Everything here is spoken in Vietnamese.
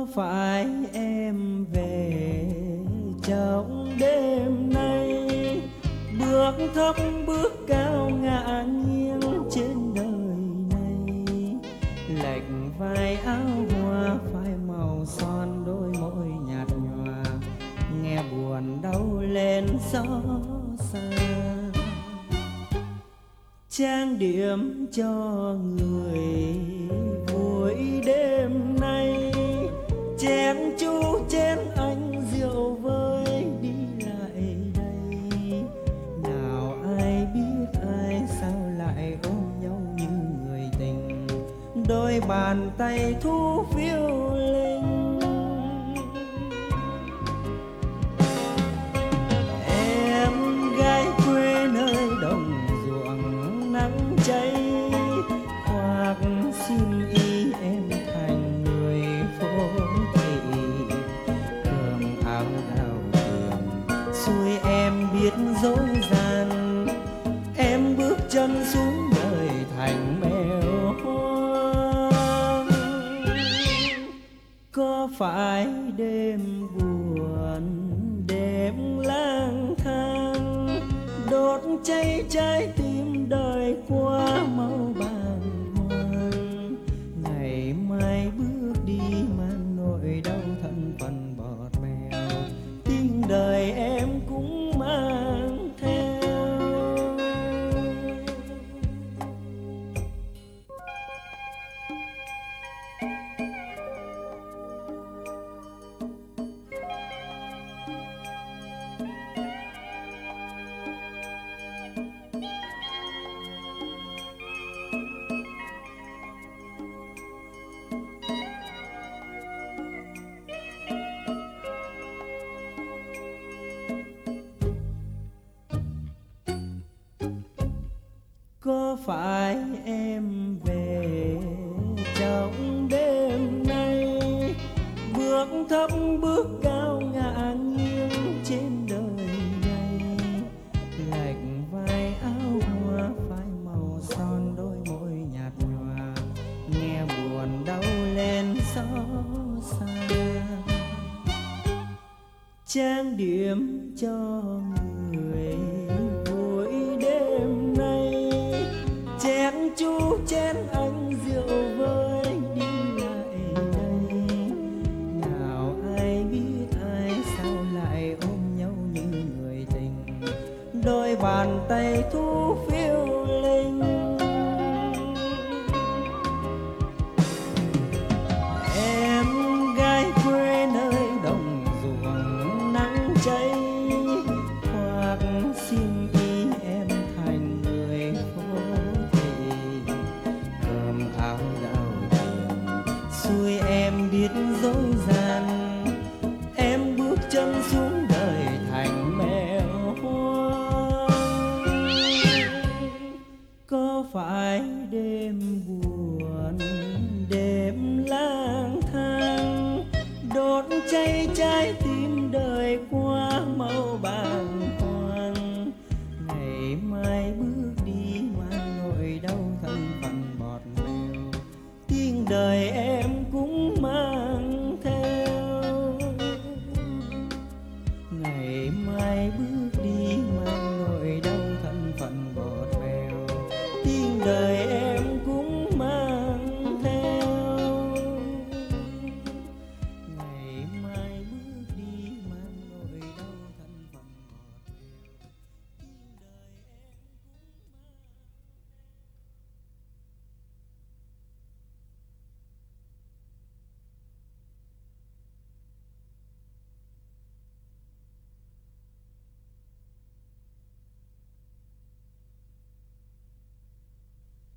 phải em về trong đêm nay, bước thấp bước cao ngả nghiêng trên đời này, lệch vai áo hoa phai màu son đôi môi nhạt nhòa, nghe buồn đau lên xót xa. Trang điểm cho người vui đêm nay, chén chú chén anh rượu vơi đi lại đây. Nào ai biết ai sao lại ôm nhau như người tình, đôi bàn tay thu phiêu linh. Em gái quê nơi đồng ruộng nắng cháy, hoặc xin y em thành người phố thị, cơm áo gạo tiền xuôi em biết dối gian. Em bước chân xuống đời thành mèo hoang. Có phải đêm buồn đêm lang thang, đốt cháy trái tim đời qua mau bàng hoàng. Ngày mai bước đi mang nỗi đau thân phận bọt mèo, tiếng đời em cũng mang theo. Có phải em về trong đêm nay, bước thấp bước cao ngả nghiêng trên đời này, lệch vai áo hoa phai màu son đôi môi nhạt nhòa, nghe buồn đau lên xót xa. Trang điểm cho người vui đêm nay, chén chú chén anh rượu vơi đi lại đây. Nào ai biết ai sao lại ôm nhau như người tình, đôi bàn tay thu phiêu linh. Em gái quê nơi đồng ruộng nắng cháy,